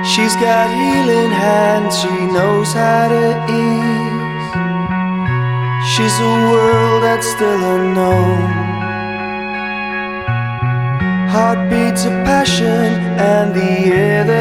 She's got healing hands, she knows how to ease. She's a world that's still unknown. Heartbeats of passion and the air that